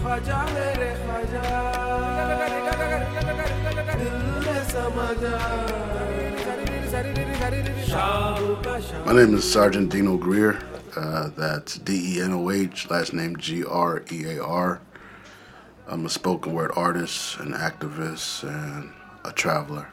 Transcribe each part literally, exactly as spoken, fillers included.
My name is Sergeant Dino Greer. Uh, that's D E N O H, last name G R E A R. I'm a spoken word artist, an activist, and a traveler.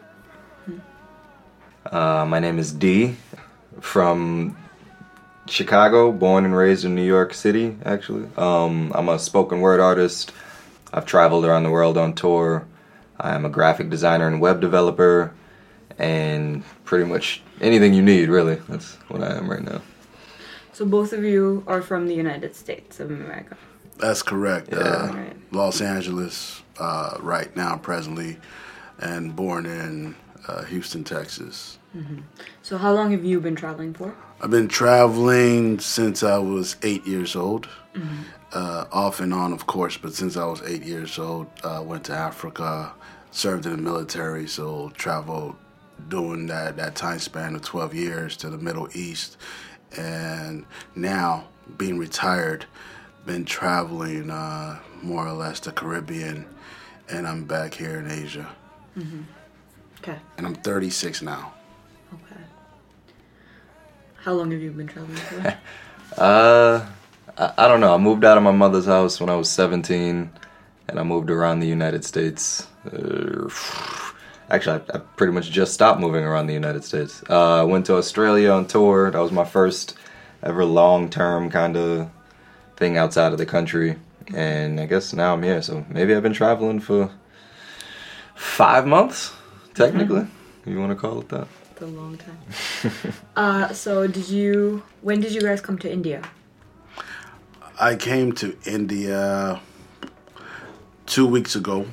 Uh, my name is D, from Chicago, born and raised in New York City, actually. Um, I'm a spoken word artist. I've traveled around the world on tour. I'm a graphic designer and web developer, and pretty much anything you need, really. That's what I am right now. So both of you are from the United States of America. That's correct. Yeah. Uh, Right. Los Angeles, uh, right now, presently, and born in uh, Houston, Texas. Mm-hmm. So how long have you been traveling for? I've been traveling since I was eight years old. Mm-hmm. Uh, off and on, of course, but since I was eight years old, I uh, went to Africa, served in the military, so traveled during that, that time span of twelve years to the Middle East. And now, being retired, been traveling uh, more or less the Caribbean, and I'm back here in Asia. Mm-hmm. Okay. And I'm thirty-six now. Okay. How long have you been traveling for? uh, I, I don't know. I moved out of my mother's house when I was seventeen, and I moved around the United States. Uh, actually, I, I pretty much just stopped moving around the United States. Uh, I went to Australia on tour. That was my first ever long-term kind of thing outside of the country. And I guess now I'm here. So maybe I've been traveling for five months, technically. Mm-hmm. You want to call it that? It's a long time. uh, so did you, when did you guys come to India? I came to India two weeks ago.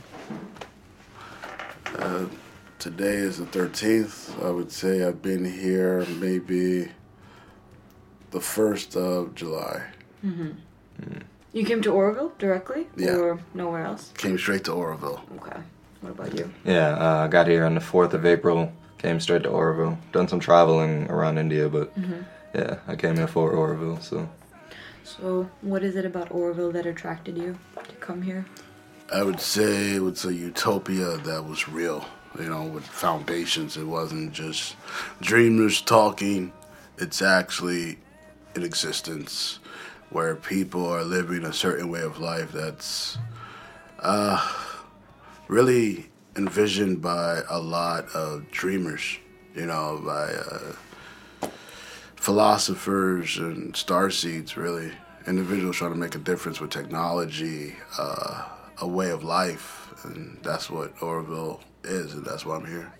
Uh, today is the thirteenth. I would say I've been here maybe the first of July. Mm-hmm. Mm. You came to Oroville directly? Yeah. Or nowhere else? Came straight to Oroville. Okay. What about you? Yeah, uh, I got here on the fourth of April, came straight to Oroville. Done some traveling around India, but mm-hmm. yeah, I came here for Oroville, so. So what is it about Oroville that attracted you to come here? I would say it was a utopia that was real, you know, with foundations. It wasn't just dreamers talking. It's actually in existence where people are living a certain way of life that's uh, really envisioned by a lot of dreamers, you know, by uh, philosophers and starseeds, really. Individuals trying to make a difference with technology, uh, a way of life, and that's what Oroville is, and that's why I'm here.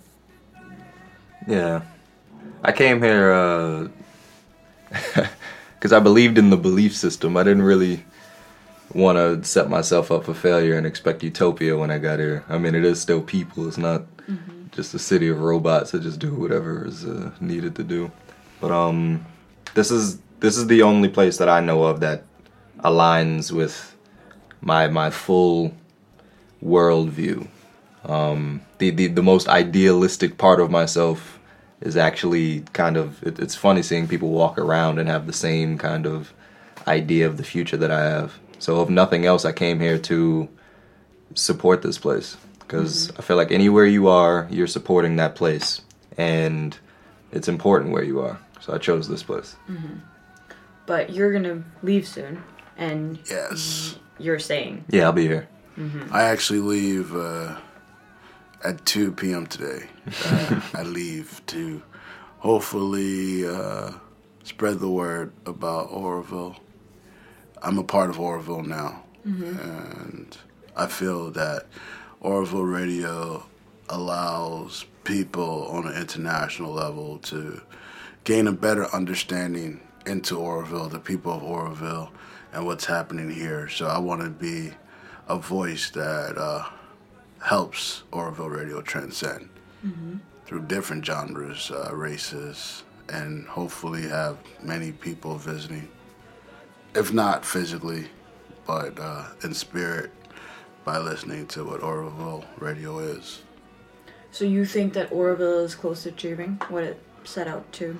Yeah. I came here uh, because I believed in the belief system. I didn't really want to set myself up for failure and expect utopia when I got here. I mean, it is still people. It's not mm-hmm. just a city of robots that just do whatever is uh, needed to do. But um, this is this is the only place that I know of that aligns with my my full worldview. Um, the, the the most idealistic part of myself is actually kind of, it, it's funny seeing people walk around and have the same kind of idea of the future that I have. So if nothing else, I came here to support this place because mm-hmm. I feel like anywhere you are, you're supporting that place, and it's important where you are. So I chose this place. Mm-hmm. But you're gonna leave soon, and yes, you're staying. Yeah, I'll be here. Mm-hmm. I actually leave uh, at two p.m. today. Uh, I leave to hopefully uh, spread the word about Oroville. I'm a part of Oroville now, mm-hmm. and I feel that Oroville Radio allows people on an international level to gain a better understanding into Oroville, the people of Oroville, and what's happening here. So I want to be a voice that uh, helps Oroville Radio transcend mm-hmm. through different genres, uh, races, and hopefully have many people visiting, if not physically, but uh, in spirit, by listening to what Oroville Radio is. So you think that Oroville is close to achieving what it set out to?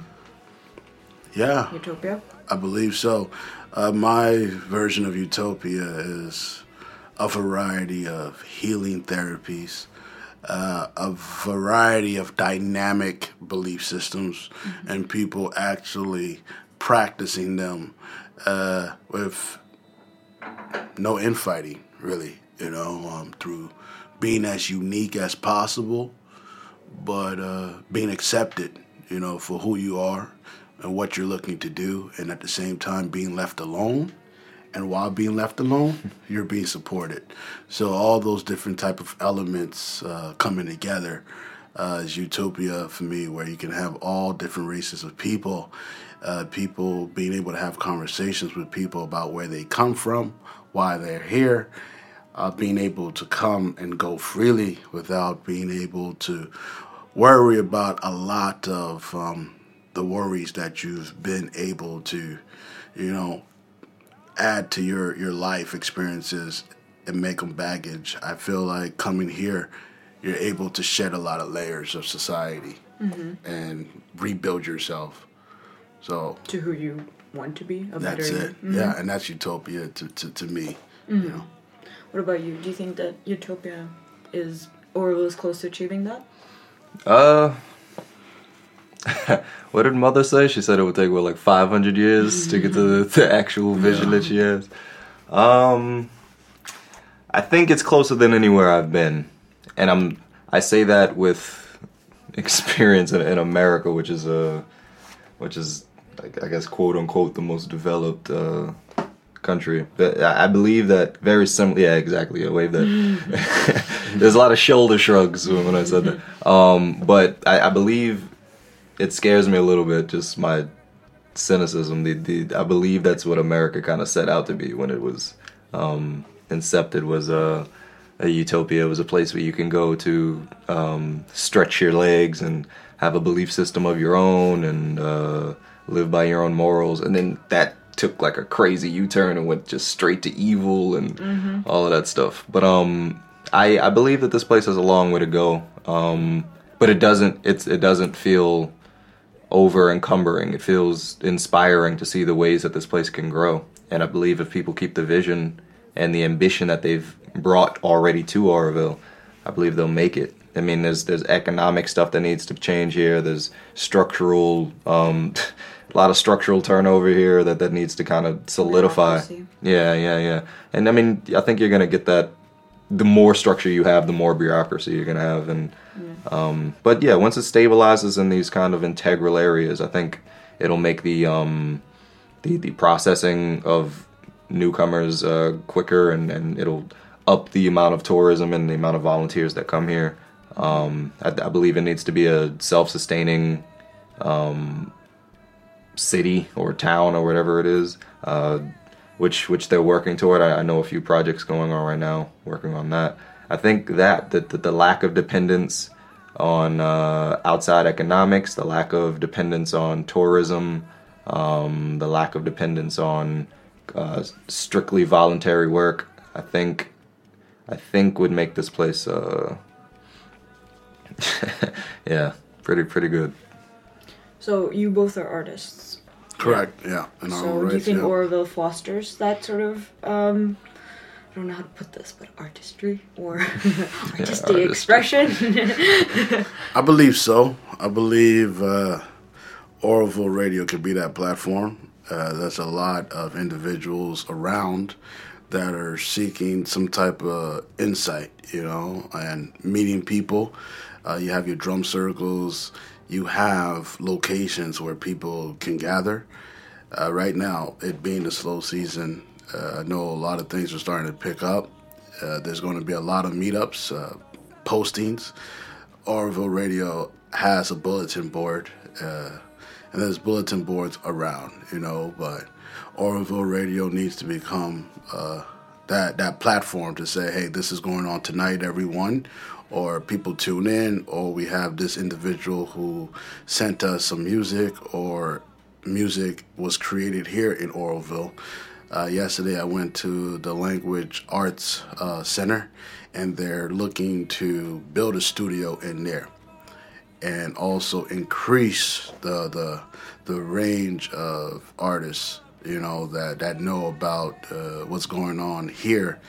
Yeah. Utopia? I believe so. Uh, my version of utopia is a variety of healing therapies, uh, a variety of dynamic belief systems, mm-hmm. and people actually practicing them uh, with no infighting, really, you know, um, through being as unique as possible, but uh, being accepted, you know, for who you are and what you're looking to do, and at the same time being left alone. And while being left alone, you're being supported. So all those different type of elements uh, coming together uh, is utopia for me, where you can have all different races of people, uh, people being able to have conversations with people about where they come from, why they're here, uh, being able to come and go freely without being able to worry about a lot of um, the worries that you've been able to, you know, add to your, your life experiences and make them baggage. I feel like coming here, you're able to shed a lot of layers of society mm-hmm. and rebuild yourself. So to who you want to be. A that's better it. Mm-hmm. Yeah, and that's utopia to, to, to me. Mm-hmm. You know. What about you? Do you think that utopia is Orwell is close to achieving that? Uh, what did Mother say? She said it would take, what, like five hundred years to get to the, the actual vision yeah. that she has. Um, I think it's closer than anywhere I've been. And I'm, I say that with experience in, in America, which is, uh, which is, I guess, quote unquote, the most developed uh, country. But I believe that very similar. Yeah, exactly. I wave that. There's a lot of shoulder shrugs when I said that. Um, but I, I believe it scares me a little bit, just my cynicism. The, the I believe that's what America kind of set out to be when it was um, incepted, was a, a utopia. It was a place where you can go to um, stretch your legs and have a belief system of your own and uh, live by your own morals. And then that took like a crazy U-turn and went just straight to evil and mm-hmm. all of that stuff. But um, I, I believe that this place has a long way to go. Um, but it doesn't it's it doesn't feel over encumbering. It feels inspiring to see the ways that this place can grow. And I believe if people keep the vision and the ambition that they've brought already to Oroville, I believe they'll make it. I mean, there's there's economic stuff that needs to change here. There's structural, um, a lot of structural turnover here that, that needs to kind of solidify. Bureaucracy. Yeah, yeah, yeah. And I mean, I think you're going to get that. The more structure you have, the more bureaucracy you're going to have. And yeah. Um, but yeah, once it stabilizes in these kind of integral areas, I think it'll make the um, the, the processing of newcomers uh, quicker, and, and it'll up the amount of tourism and the amount of volunteers that come here. Um, I, I believe it needs to be a self-sustaining um, city or town or whatever it is, uh, which which they're working toward. I, I know a few projects going on right now, working on that. I think that that the, the lack of dependence on uh, outside economics, the lack of dependence on tourism, um, the lack of dependence on uh, strictly voluntary work, I think I think would make this place. Uh, yeah, pretty pretty good. So you both are artists. Correct. Yeah. And so do you think yeah. Oroville fosters that sort of? Um, I don't know how to put this, but artistry or artistic yeah, expression. I believe so. I believe uh, Oroville Radio could be that platform. Uh, there's a lot of individuals around that are seeking some type of insight, you know, and meeting people. Uh, you have your drum circles. You have locations where people can gather. Uh, right now, it being the slow season, uh, I know a lot of things are starting to pick up. Uh, there's going to be a lot of meetups, uh, postings. Oroville Radio has a bulletin board, uh, and there's bulletin boards around, you know, but Oroville Radio needs to become uh, that that platform to say, hey, this is going on tonight, everyone, or people tune in, or we have this individual who sent us some music, or music was created here in Oroville. Uh, yesterday I went to the Language Arts uh, Center, and they're looking to build a studio in there and also increase the the the range of artists, you know, that, that know about uh, what's going on here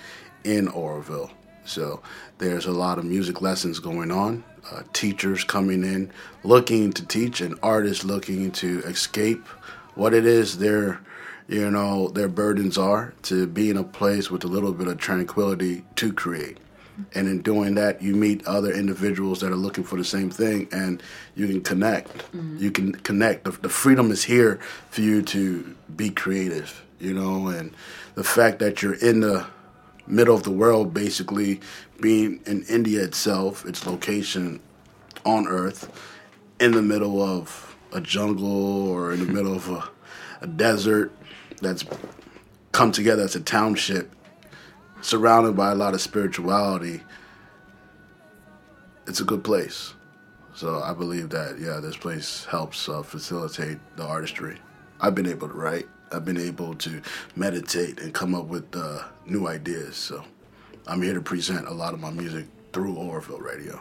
in Oroville. So there's a lot of music lessons going on, uh, teachers coming in looking to teach, and artists looking to escape what it is their, you know, their burdens are, to be in a place with a little bit of tranquility to create. And in doing that, you meet other individuals that are looking for the same thing, and you can connect. Mm-hmm. You can connect. The, the freedom is here for you to be creative, you know, and the fact that you're in the middle of the world, basically being in India itself, its location on Earth, in the middle of a jungle or in the middle of a, a desert that's come together as a township, surrounded by a lot of spirituality. It's a good place. So I believe that, yeah, this place helps uh, facilitate the artistry. I've been able to write. I've been able to meditate and come up with uh, new ideas. So I'm here to present a lot of my music through Oroville Radio.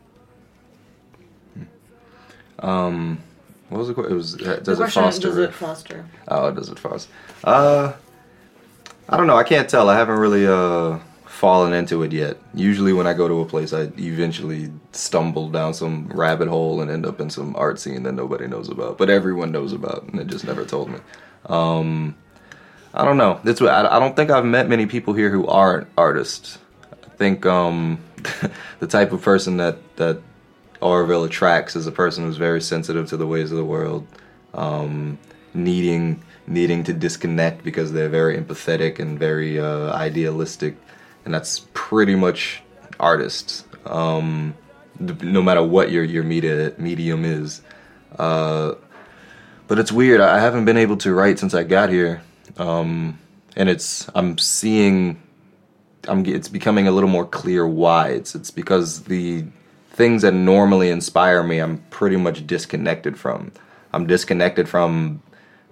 Um, what was it called? It was, uh, does the it foster? Does it foster? Oh, does it foster? Uh, I don't know. I can't tell. I haven't really uh fallen into it yet. Usually when I go to a place, I eventually stumble down some rabbit hole and end up in some art scene that nobody knows about, but everyone knows about, and they just never told me. Um, I don't know. That's what, I, I don't think I've met many people here who aren't artists. I think um, the type of person that, that Oroville attracts is a person who's very sensitive to the ways of the world, um, needing needing to disconnect because they're very empathetic and very uh, idealistic, and that's pretty much artists. Um, no matter what your your media medium is. Uh, But it's weird. I haven't been able to write since I got here, um, and it's I'm seeing, I'm it's becoming a little more clear why. It's it's because the things that normally inspire me, I'm pretty much disconnected from. I'm disconnected from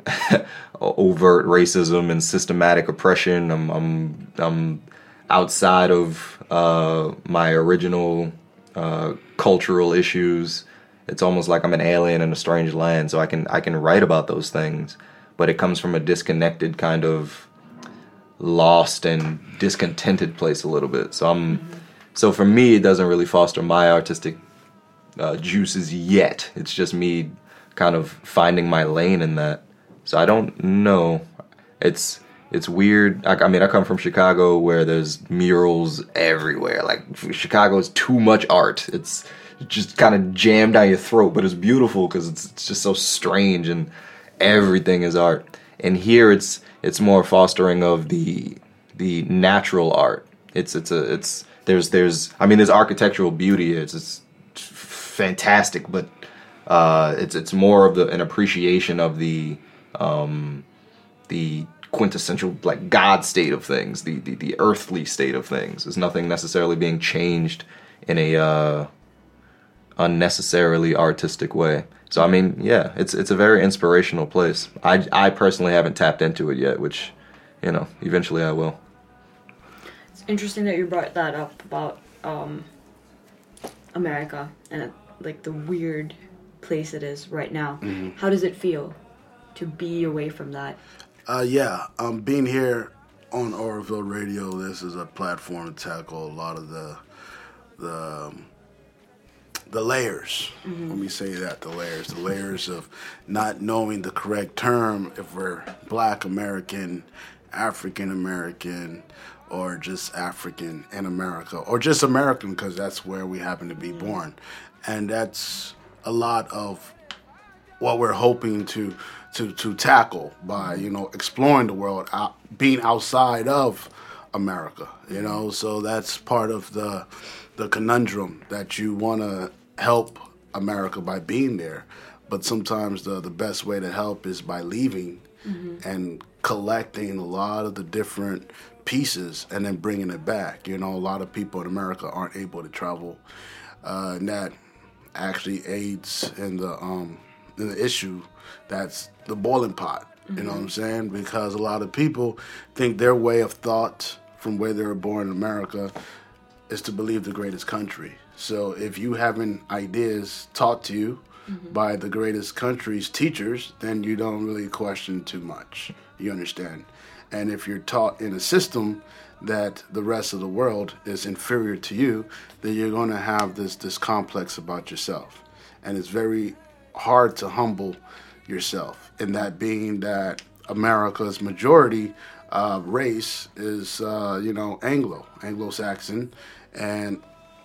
overt racism and systematic oppression. I'm I'm I'm outside of uh, my original uh, cultural issues. It's almost like I'm an alien in a strange land, so I can I can write about those things, but it comes from a disconnected, kind of lost and discontented place a little bit. So I'm mm-hmm. so for me, it doesn't really foster my artistic uh, juices yet. It's just me kind of finding my lane in that. So I don't know. It's it's weird. I, I mean, I come from Chicago, where there's murals everywhere. Like, Chicago is too much art. It's just kind of jammed down your throat, but it's beautiful because it's, it's just so strange, and everything is art. And here it's it's more fostering of the the natural art. It's it's a it's there's there's I mean there's architectural beauty. It's it's fantastic, but uh, it's it's more of the an appreciation of the um, the quintessential, like, God state of things, the, the the earthly state of things. There's nothing necessarily being changed in a uh, unnecessarily artistic way. So I mean, yeah, it's it's a very inspirational place. I, I personally haven't tapped into it yet, which, you know, eventually I will. It's interesting that you brought that up about um, America and like the weird place it is right now. Mm-hmm. How does it feel to be away from that? Uh, yeah, um, being here on Oroville Radio, this is a platform to tackle a lot of the the um, the layers. Mm-hmm. Let me say that, the layers, the layers of not knowing the correct term if we're Black American, African American, or just African in America, or just American because that's where we happen to be mm-hmm. born, and that's a lot of what we're hoping to. To, to tackle by, you know, exploring the world, out, being outside of America, you know. So that's part of the the conundrum, that you want to help America by being there, but sometimes the the best way to help is by leaving mm-hmm. and collecting a lot of the different pieces and then bringing it back. You know, a lot of people in America aren't able to travel, uh, and that actually aids in the um, in the issue that's the boiling pot, you mm-hmm. know what I'm saying? Because a lot of people think their way of thought from where they were born in America is to believe the greatest country. So if you having ideas taught to you mm-hmm. by the greatest country's teachers, then you don't really question too much. You understand? And if you're taught in a system that the rest of the world is inferior to you, then you're going to have this this complex about yourself. And it's very hard to humble yourself, in that being that America's majority uh, race is, uh, you know, Anglo, Anglo-Saxon. And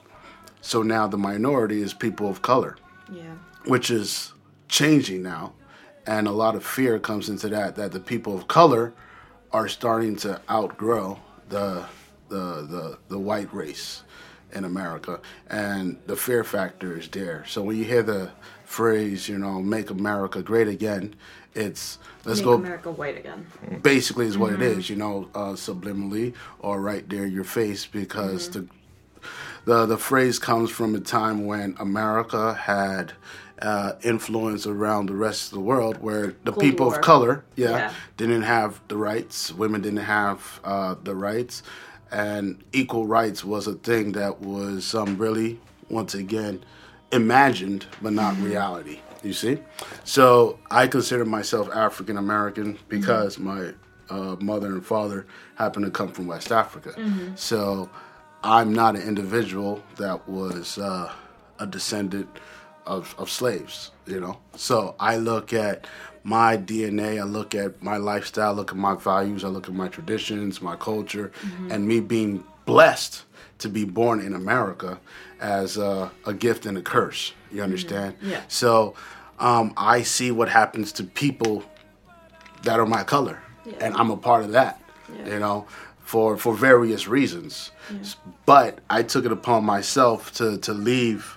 so now the minority is people of color, Yeah. which is changing now. And a lot of fear comes into that, that the people of color are starting to outgrow the the the, the white race in America, and the fear factor is there. So when you hear the phrase, you know, "Make America Great Again," it's let's Make go. America white again. Basically, is what it is, you know, uh, subliminally or right there in your face, because the the the phrase comes from a time when America had uh, influence around the rest of the world, where the Cold people War. of color, yeah, Yeah. didn't have the rights. Women didn't have uh, the rights, and equal rights was a thing that was um, really, once again, imagined but not reality. You see, so I consider myself African American because my uh, mother and father happen to come from West Africa. So I'm not an individual that was uh, a descendant of, of slaves, you know. So I look at my D N A, I look at my lifestyle, I look at my values, I look at my traditions, my culture, and me being blessed to be born in America as a, a gift and a curse. You understand? Yeah. So um, I see what happens to people that are my color, Yeah. and I'm a part of that. Yeah. You know, for for various reasons. But I took it upon myself to to leave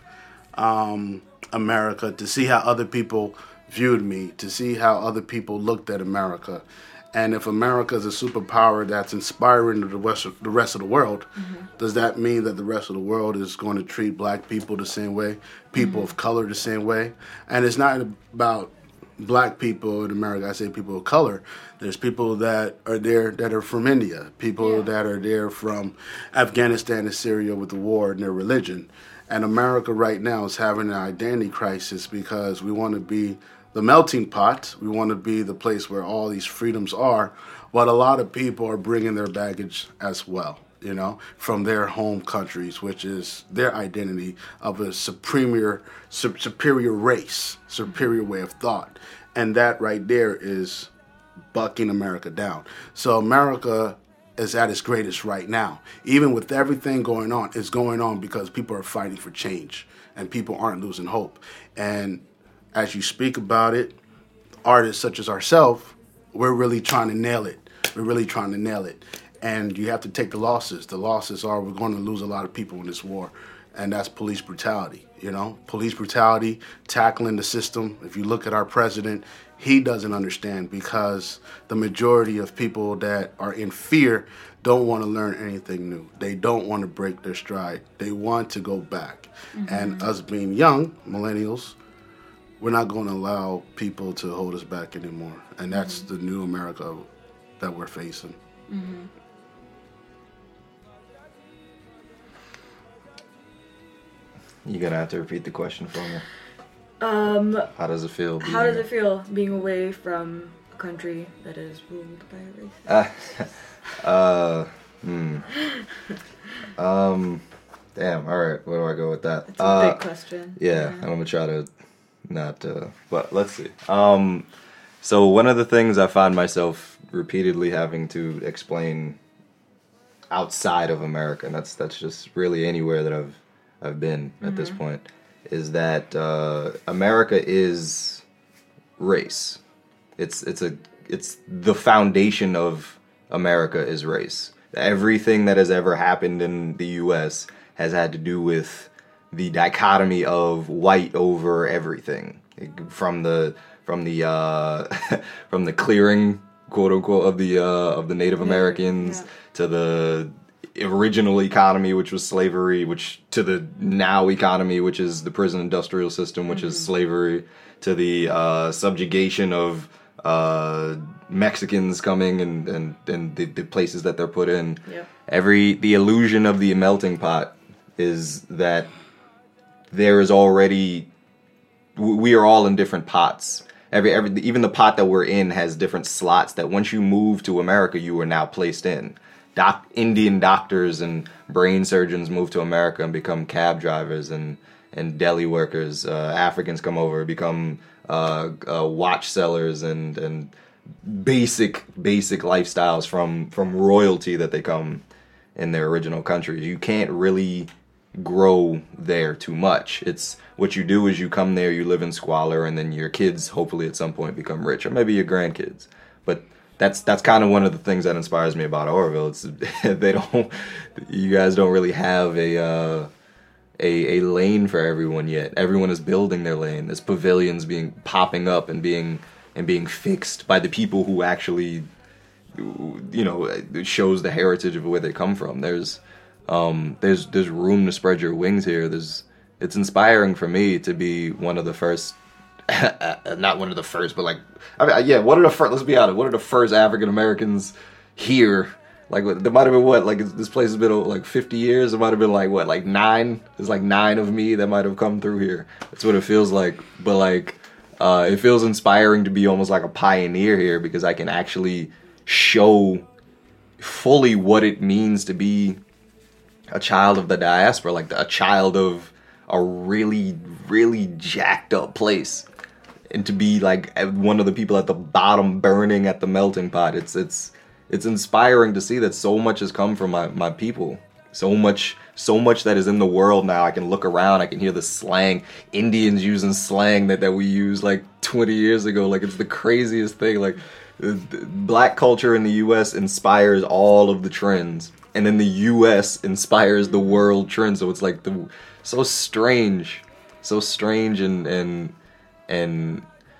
um, America, to see how other people viewed me, to see how other people looked at America. And if America is a superpower that's inspiring to the rest of the, rest of the world, does that mean that the rest of the world is going to treat black people the same way, people of color the same way? And it's not about black people in America. I say people of color. There's people that are there that are from India, people Yeah. that are there from Afghanistan and Syria with the war and their religion. And America right now is having an identity crisis because we want to be the melting pot. We want to be the place where all these freedoms are, but a lot of people are bringing their baggage as well, you know, from their home countries, which is their identity of a superior, su- superior race, superior way of thought. And that right there is bucking America down. So America is at its greatest right now. Even with everything going on, it's going on because people are fighting for change and people aren't losing hope. And as you speak about it, artists such as ourselves, we're really trying to nail it. We're really trying to nail it. And you have to take the losses. The losses are we're going to lose a lot of people in this war. And that's police brutality, you know? Police brutality, tackling the system. If you look at our president, he doesn't understand because the majority of people that are in fear don't want to learn anything new. They don't want to break their stride. They want to go back. Mm-hmm. And us being young, millennials, we're not going to allow people to hold us back anymore. And that's mm-hmm. the new America that we're facing. Mm-hmm. You're going to have to repeat the question for me. Um, How does it feel? how being- does it feel being away from a country that is ruled by a race? Uh, uh, hmm. Um, damn, alright, where do I go with that? It's a uh, big question. Yeah, and I'm gonna try to not, uh, but let's see. Um, so one of the things I find myself repeatedly having to explain outside of America, and that's that's just really anywhere that I've I've been at mm-hmm. this point, is that uh, America is race. It's it's a it's the foundation of America is race. Everything that has ever happened in the U S has had to do with the dichotomy of white over everything, from the from the uh, from the clearing, quote unquote, of the uh, of the Native Americans yeah. to the original economy, which was slavery, which to the now economy, which is the prison industrial system, which mm-hmm. is slavery, to the uh, subjugation of uh, Mexicans coming and and, and the, the places that they're put in. Yep. Every the illusion of the melting pot is that there is already we are all in different pots. Every every even the pot that we're in has different slots that once you move to America, you are now placed in. doc, Indian doctors and brain surgeons move to America and become cab drivers and, and deli workers. Uh, Africans come over, become uh, uh, watch sellers and and basic basic lifestyles from from royalty that they come in their original countries. You can't really grow there too much. It's what you do is you come there, you live in squalor, and then your kids hopefully at some point become rich, or maybe your grandkids. But that's that's kind of one of the things that inspires me about Oroville. It's they don't, you guys don't really have a uh, a a lane for everyone yet. Everyone is building their lane. There's pavilions being popping up and being and being fixed by the people who actually, you know, it shows the heritage of where they come from. There's Um, there's there's room to spread your wings here. There's it's inspiring for me to be one of the first, not one of the first, but like, I mean, yeah, one of the first. Let's be honest, one of the first African Americans here. Like, there might have been what, like this place has been like fifty years. It might have been like what, like nine. There's like nine of me that might have come through here. That's what it feels like. But like, uh, it feels inspiring to be almost like a pioneer here because I can actually show fully what it means to be a child of the diaspora, like a child of a really, really jacked up place, and to be like one of the people at the bottom burning at the melting pot. It's it's it's inspiring to see that so much has come from my, my people. So much, so much that is in the world now. I can look around, I can hear the slang, Indians using slang that, that we used like twenty years ago. Like, it's the craziest thing. Like, black culture in the U S inspires all of the trends. And then the U S inspires the world trend, so it's like the so strange, so strange and and and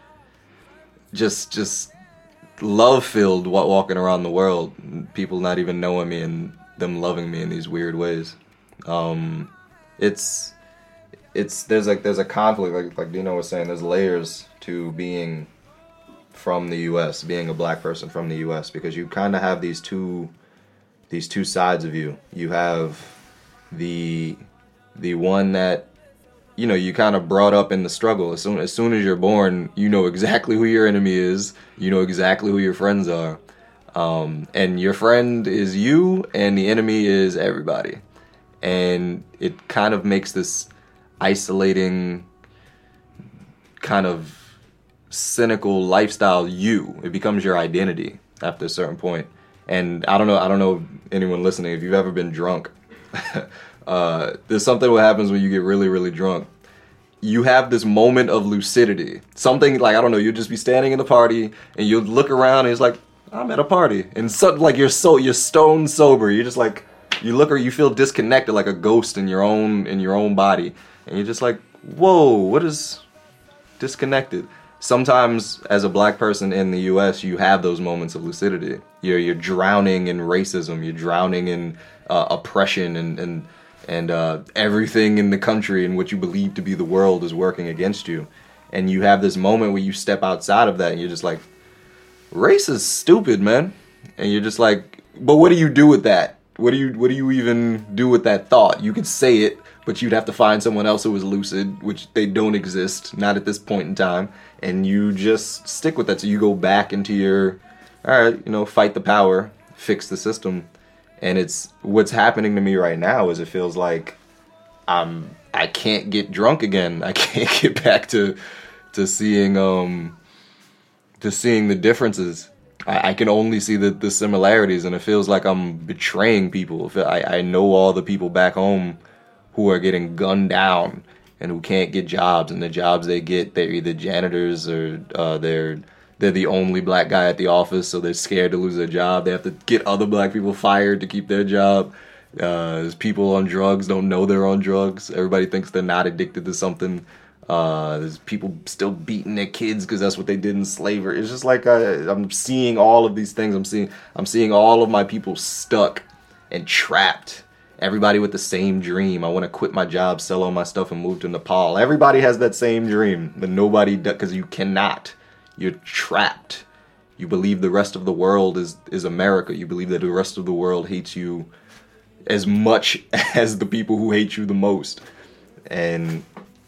just just love filled walking around the world. People not even knowing me and them loving me in these weird ways. Um, it's it's there's like there's a conflict, like like Dino was saying. There's layers to being from the U S, being a black person from the U S, because you kind of have these two. These two sides of you. You have the the one that, you know, you kind of brought up in the struggle. As soon as soon as you're born, you know exactly who your enemy is. You know exactly who your friends are, um, and your friend is you, and the enemy is everybody. And it kind of makes this isolating, kind of cynical lifestyle you. It becomes your identity after a certain point. And I don't know, I don't know anyone listening, if you've ever been drunk, uh, there's something what happens when you get really, really drunk. You have this moment of lucidity. Something like, I don't know, you'll just be standing in the party and you'll look around and it's like, I'm at a party. And something like you're so, you're stone sober. You're just like, you look or you feel disconnected like a ghost in your own, in your own body. And you're just like, whoa, what is disconnected? Sometimes, as a black person in the U S, you have those moments of lucidity. You're you're drowning in racism. You're drowning in uh, oppression, and and and uh, everything in the country and what you believe to be the world is working against you. And you have this moment where you step outside of that, and you're just like, race is stupid, man. And you're just like, but what do you do with that? What do you what do you even do with that thought? You could say it, but you'd have to find someone else who was lucid, which they don't exist, not at this point in time. And you just stick with that. So you go back into your, all right, you know, fight the power, fix the system. And it's, what's happening to me right now is it feels like I'm, I can't get drunk again. I can't get back to, to seeing, um, to seeing the differences. I, I can only see the, the similarities, and it feels like I'm betraying people. I, I know all the people back home who are getting gunned down and who can't get jobs, and the jobs they get, they're either janitors or uh, they're they're the only black guy at the office, so they're scared to lose their job. They have to get other black people fired to keep their job. Uh, there's people on drugs, don't know they're on drugs. Everybody thinks they're not addicted to something. Uh, there's people still beating their kids because that's what they did in slavery. It's just like I, I'm seeing all of these things. I'm seeing I'm seeing all of my people stuck and trapped. Everybody with the same dream. I want to quit my job, sell all my stuff, and move to Nepal. Everybody has that same dream, but nobody does, because you cannot. You're trapped. You believe the rest of the world is, is America. You believe that the rest of the world hates you as much as the people who hate you the most. And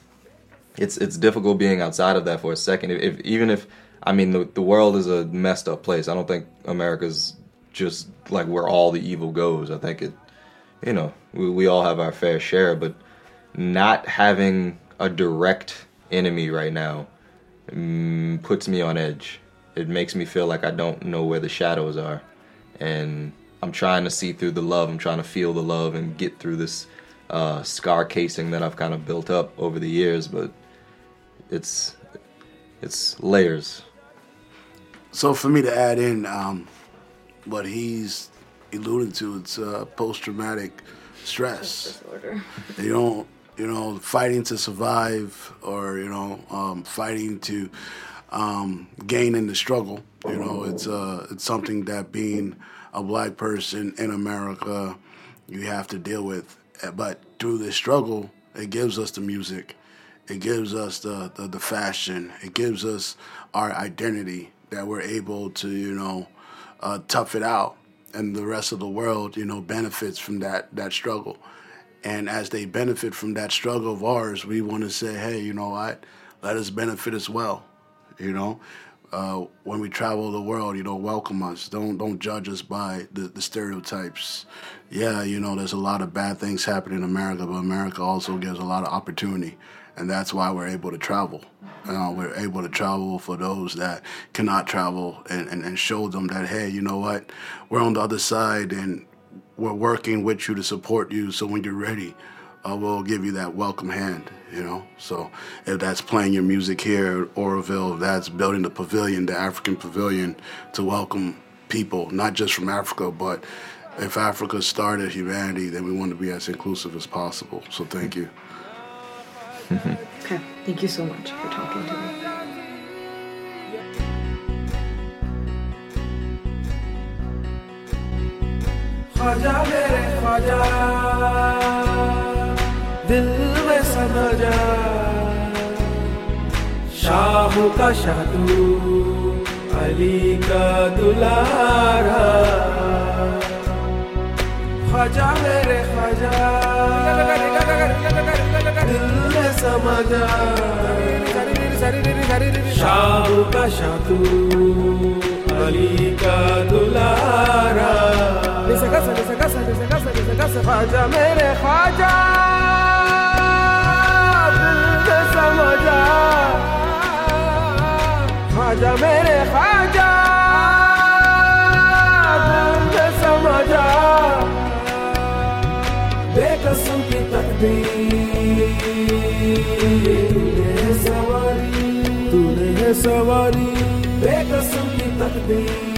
it's it's difficult being outside of that for a second. If, if even if, I mean, the, the world is a messed up place. I don't think America's just like where all the evil goes. I think it, you know, we, we all have our fair share, but not having a direct enemy right now mm, puts me on edge. It makes me feel like I don't know where the shadows are, and I'm trying to see through the love. I'm trying to feel the love and get through this uh, scar casing that I've kind of built up over the years, but it's it's layers. So for me to add in um, what he's alluding to, it's uh, post-traumatic stress. Disorder. You don't, you know, fighting to survive, or you know, um, fighting to um, gain in the struggle. You know, it's uh, it's something that being a black person in America, you have to deal with. But through this struggle, it gives us the music, it gives us the, the, the fashion, it gives us our identity that we're able to, you know, uh, tough it out. And the rest of the world, you know, benefits from that, that struggle. And as they benefit from that struggle of ours, we want to say, hey, you know what, let us benefit as well, you know. Uh, when we travel the world, you know, welcome us. Don't don't judge us by the, the stereotypes. Yeah, you know, there's a lot of bad things happening in America, but America also gives a lot of opportunity, and that's why we're able to travel. You know, we're able to travel for those that cannot travel, and, and, and show them that, hey, you know what, we're on the other side, and we're working with you to support you, so when you're ready, uh, we'll give you that welcome hand, you know. So if that's playing your music here at Oroville, if that's building the pavilion, the African pavilion, to welcome people, not just from Africa, but if Africa started humanity, then we want to be as inclusive as possible. So thank you. Okay, thank you so much for talking to me. Khwaja मेरे ख्वाजा दिल में समा जा शाहों का शाह तू अली का दुलारा ख्वाजा मेरे ख्वाजा दिल में समा जा शाहों का शाह तू अली का दुलारा ख्वाजा मेरे ख्वाजा दिल में समा जा ख्वाजा मेरे ख्वाजा दिल में समा जा बेकसों की तकदीर तूने है सवारी तूने है सवारी बेकसों की तकदीर